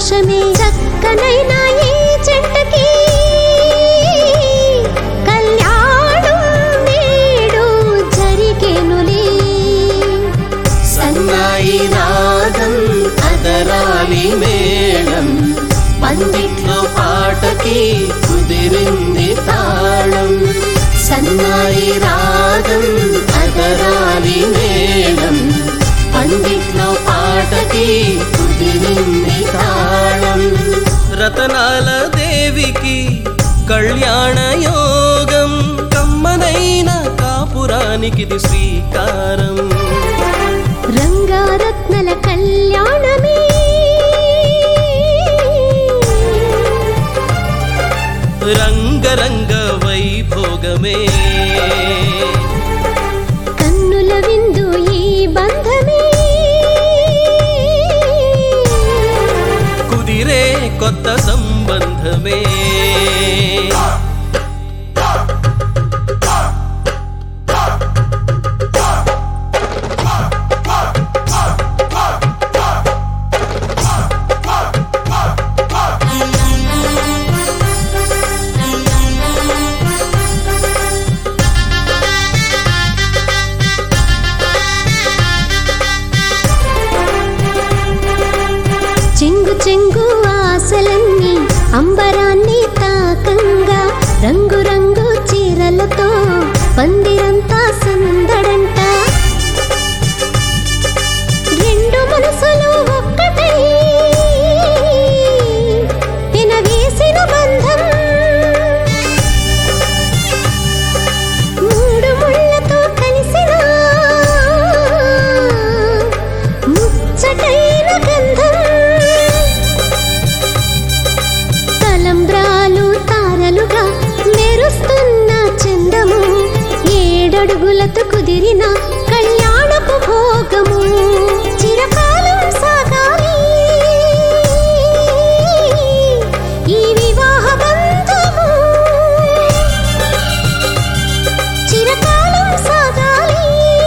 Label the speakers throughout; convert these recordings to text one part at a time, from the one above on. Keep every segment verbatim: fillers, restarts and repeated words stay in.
Speaker 1: సంతోషమే చక్కనైనా ఈ జంటకి కళ్యాణం నేడు జరిగేనులే.
Speaker 2: సన్నాయి రాగం అదరాలి మేళం పందిట్లో పాటకి కుదిరింది తాళం. సన్నాయి రాగం అదరాలి మేళం పందిట్లో పాటకి కుదిరింది తాళం. రతనాల దేవికి కళ్యాణ యోగం కమ్మనైన కాపురానికిది శ్రీకారం.
Speaker 1: రంగారత్నల కళ్యాణమే
Speaker 2: రంగరంగ వైభోగమే
Speaker 1: కన్నుల విందు ఈ బంధమే
Speaker 2: కుదిరే కొత్త సంబంధమే.
Speaker 1: చెంగు చెంగు ఆశలన్నీ అంబరాన్ని తాకంగా రంగు రంగు చీరలతో పందిరంతా సందడంట. రెండు మనసులు ఒక్కటై వినవేసిన బంధం మూడు ముళ్ళతో కలిసిన ముచ్చటైన గంధం. తలంబ్రాలు తారలుగా మెరుస్తున్న చందము ఏడడుగులతో కుదిరిన కళ్యాణపు భోగము చిరకాలం సాగాలి ఈ వివాహ బంధము. చిరకాలం సాగాలి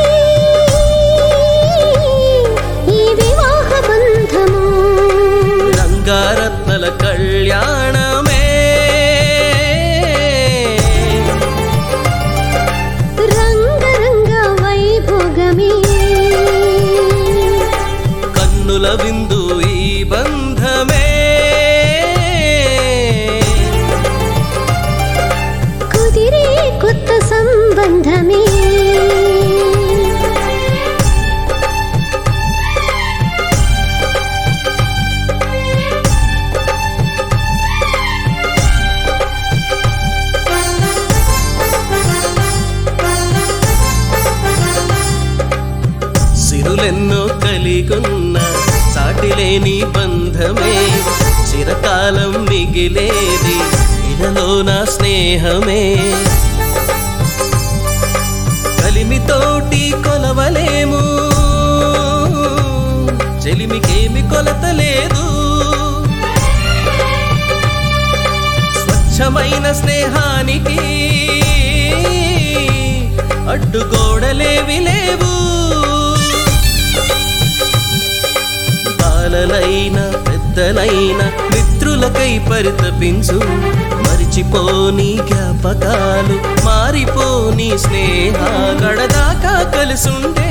Speaker 1: ఈ వివాహ బంధము.
Speaker 2: రంగారత్నల కళ్యాణమే
Speaker 1: రంగరంగ వైభోగమే
Speaker 2: కన్నుల విందు ఈ బంధమే
Speaker 1: కుదిరే కొత్త సంబంధమే.
Speaker 2: సిరులెన్నో కలిగున్న సాటిలేని బంధమే చిరకాలం మిగిలేది ఇడలోన స్నేహమే. కలిమితోటి కొలవలేము చెలిమికేమి కొలత లేదు. స్వచ్ఛమైన స్నేహానికి అడ్డుగోడలేవి లేవు. బాలలైన పెద్దలైన మిత్రులకై పరితపించు మరిచిపోని జ్ఞాపకాలు మారిపోని స్నేహ గడదాకా కలిసుండే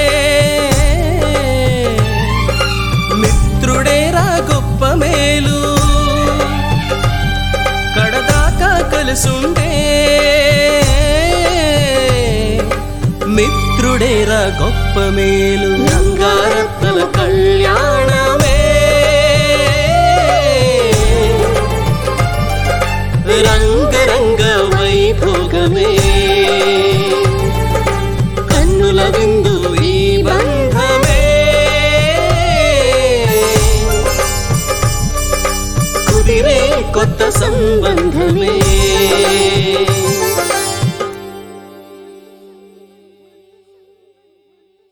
Speaker 2: మిత్రుడేరా గొప్ప మేలు కడదాకా కలిసుండే మిత్రుడేరా గొప్ప మేలు. రంగారత్నల కళ్యాణమే రంగరంగ వైభోగమే కన్నుల విందు ఈ బంధమే కుదిరే కొత్త సంబంధమే.